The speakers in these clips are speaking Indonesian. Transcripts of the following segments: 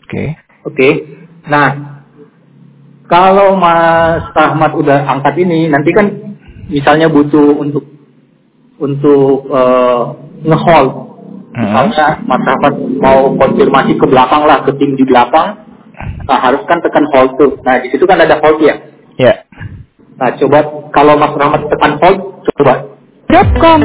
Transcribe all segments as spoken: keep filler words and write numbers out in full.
Okay. Oke. Okay. Nah, kalau Mas Rahmat udah angkat ini, nanti kan misalnya butuh untuk untuk uh, nge-hold. Misalnya Mas Rahmat mau konfirmasi ke belakang lah, ke tim di belakang, nah harus kan tekan hold tuh. Nah di situ kan ada hold ya. Ya. Yeah. Nah coba kalau Mas Rahmat tekan hold, coba. .com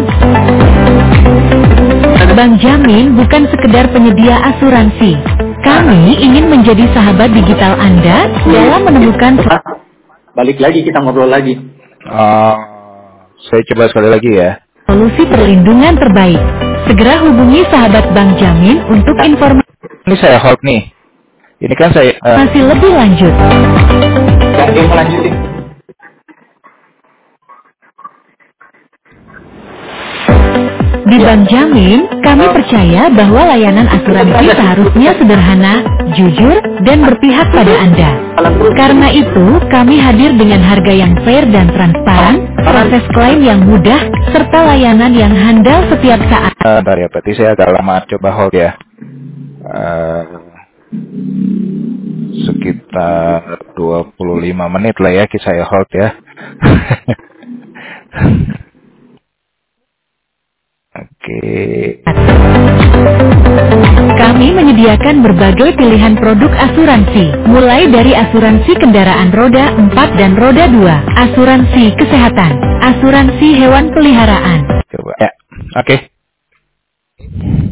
Bank Jamin bukan sekedar penyedia asuransi. Kami ingin menjadi sahabat digital Anda dalam menemukan. Balik lagi kita ngobrol lagi. Uh, saya coba sekali lagi ya. Solusi perlindungan terbaik. Segera hubungi sahabat Bank Jamin untuk informasi. Ini saya hold nih. Ini kan saya uh... masih lebih lanjut. Ya, dia mau lanjutin. Di Bank Jamin, kami percaya bahwa layanan asuransi seharusnya sederhana, jujur, dan berpihak pada Anda. Karena itu, kami hadir dengan harga yang fair dan transparan, proses klaim yang mudah, serta layanan yang handal setiap saat. Uh, bentar ya, berarti saya agak lama coba hold ya. Uh, sekitar dua puluh lima menit lah ya saya hold ya. Oke. Kami menyediakan berbagai pilihan produk asuransi, mulai dari asuransi kendaraan roda empat dan roda dua, asuransi kesehatan, asuransi hewan peliharaan. Coba ya. Oke.